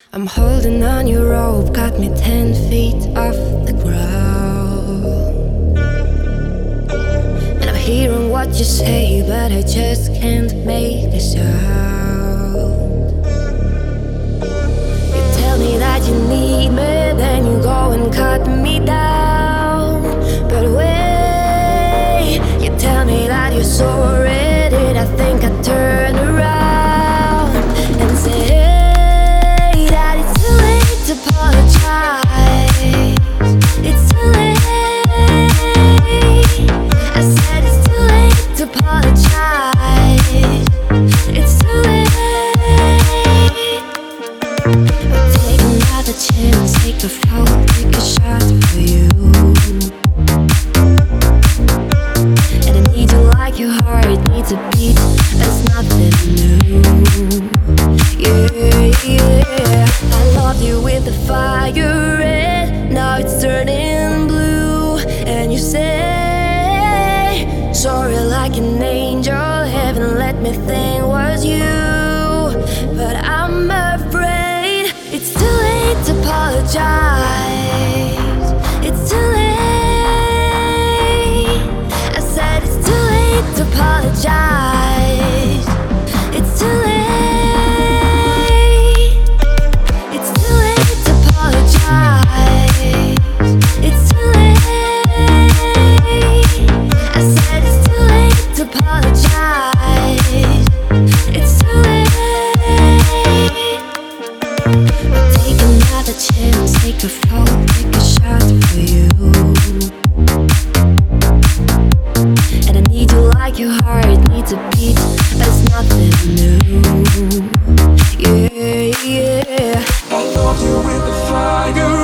I'm holding on your rope, got me 10 feet off the ground. And I'm hearing what you say, but I just can't make a sound. You tell me that you need me, then you go and cut me down. But wait, you tell me that you're sorry, did I think I'd turn around and say apologize? It's too late. I said it's too late to apologize. It's too late. But take another chance, take a fall, take a shot for you. And I need you like your heart needs a beat. That's nothing new. Yeah. I loved you with the fire red, now it's turning blue. And you say sorry like an angel, heaven let me think was you. But I'm afraid it's too late to apologize. It's too late. I said it's too late to apologize. It's too late. Chance, take a fall, take a shot for you. And I need you like your heart needs a beat. That's nothing new. Yeah, yeah. I love you with the fire.